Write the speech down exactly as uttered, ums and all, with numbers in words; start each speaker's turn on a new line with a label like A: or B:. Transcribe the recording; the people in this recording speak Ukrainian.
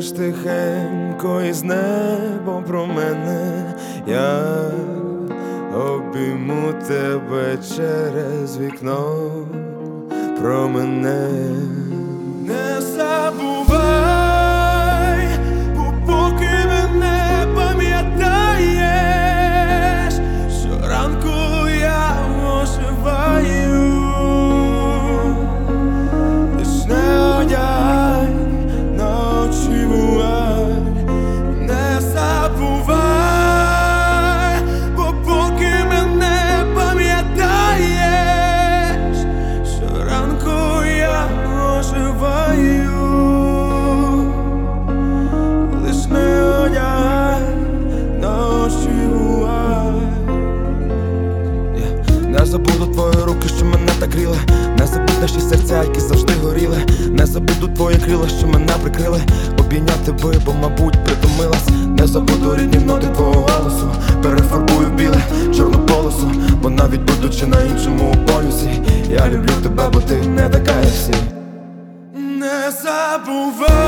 A: поклич тихенько із неба про мене, я обійму тебе через вікно, про мене. Не забувай, бо поки мене пам'ятаєш, щоранку я оживаю. Лиш не одягай ночі вуаль, не забувай, бо поки мене пам'ятаєш, щоранку я оживаю. Лиш не одягай ночі вуаль. Не забуду твої руки, що мене так гріли, не забуду наші серця, які завжди горіли, не забуду твої крила, що мене прикрили, обійняти би, бо, мабуть, притомилась. Не забуду рідні ноти твого голосу, перефарбую в біле чорну полосу, бо навіть будучи на іншому полюсі, я люблю тебе, бо ти не така, як всі. Не забувай.